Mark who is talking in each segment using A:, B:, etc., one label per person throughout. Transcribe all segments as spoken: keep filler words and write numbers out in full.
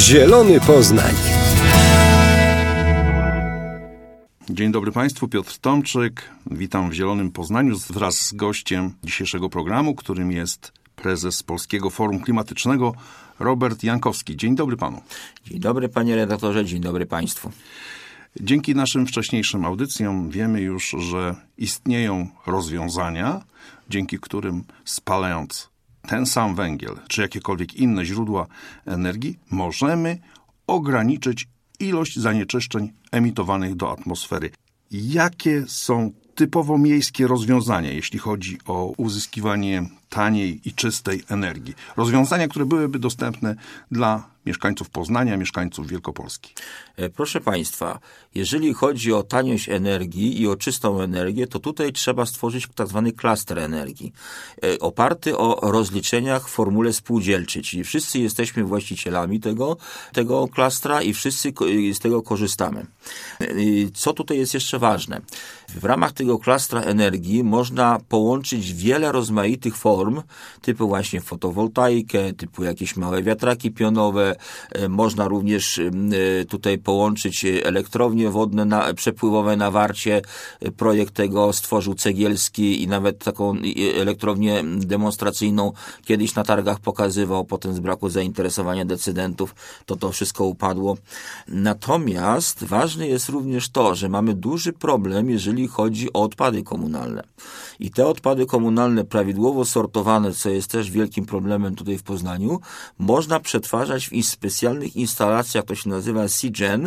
A: Zielony Poznań.
B: Dzień dobry Państwu, Piotr Tomczyk. Witam w Zielonym Poznaniu wraz z gościem dzisiejszego programu, którym jest prezes Polskiego Forum Klimatycznego Robert Jankowski. Dzień dobry Panu.
C: Dzień dobry Panie redaktorze, dzień dobry Państwu.
B: Dzięki naszym wcześniejszym audycjom wiemy już, że istnieją rozwiązania, dzięki którym spalając ten sam węgiel, czy jakiekolwiek inne źródła energii, możemy ograniczyć ilość zanieczyszczeń emitowanych do atmosfery. Jakie są typowo miejskie rozwiązania, jeśli chodzi o uzyskiwanie taniej i czystej energii? Rozwiązania, które byłyby dostępne dla mieszkańców Poznania, mieszkańców Wielkopolski.
C: Proszę Państwa, jeżeli chodzi o taniość energii i o czystą energię, to tutaj trzeba stworzyć tak zwany klaster energii, oparty o rozliczeniach w formule spółdzielczej, czyli wszyscy jesteśmy właścicielami tego, tego klastra i wszyscy z tego korzystamy. Co tutaj jest jeszcze ważne? W ramach tego klastra energii można połączyć wiele rozmaitych form, typu właśnie fotowoltaikę, typu jakieś małe wiatraki pionowe. Można również tutaj połączyć elektrownie wodne na, przepływowe na Warcie. Projekt tego stworzył Cegielski i nawet taką elektrownię demonstracyjną kiedyś na targach pokazywał, potem z braku zainteresowania decydentów to to wszystko upadło. Natomiast ważne jest również to, że mamy duży problem, jeżeli chodzi o odpady komunalne. I te odpady komunalne prawidłowo sortowane, co jest też wielkim problemem tutaj w Poznaniu, można przetwarzać w specjalnych instalacjach, to się nazywa C-Gen,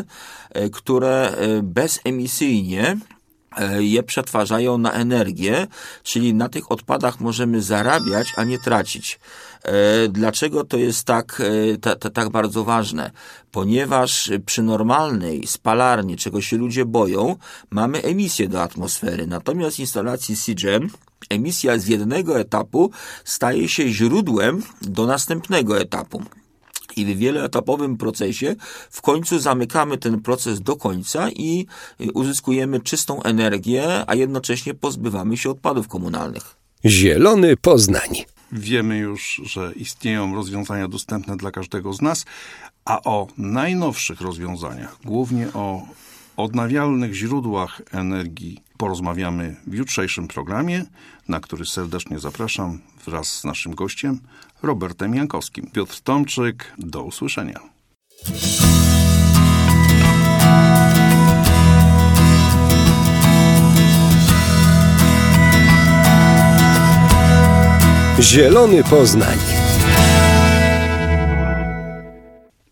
C: które bezemisyjnie je przetwarzają na energię, czyli na tych odpadach możemy zarabiać, a nie tracić. Dlaczego to jest tak, ta, ta, tak bardzo ważne? Ponieważ przy normalnej spalarni, czego się ludzie boją, mamy emisję do atmosfery. Natomiast w instalacji C-Gen emisja z jednego etapu staje się źródłem do następnego etapu. I w wieloetapowym procesie w końcu zamykamy ten proces do końca i uzyskujemy czystą energię, a jednocześnie pozbywamy się odpadów komunalnych.
A: Zielony Poznań.
B: Wiemy już, że istnieją rozwiązania dostępne dla każdego z nas, a o najnowszych rozwiązaniach, głównie o odnawialnych źródłach energii, porozmawiamy w jutrzejszym programie, na który serdecznie zapraszam wraz z naszym gościem Robertem Jankowskim. Piotr Tomczyk, do usłyszenia.
A: Zielony Poznań.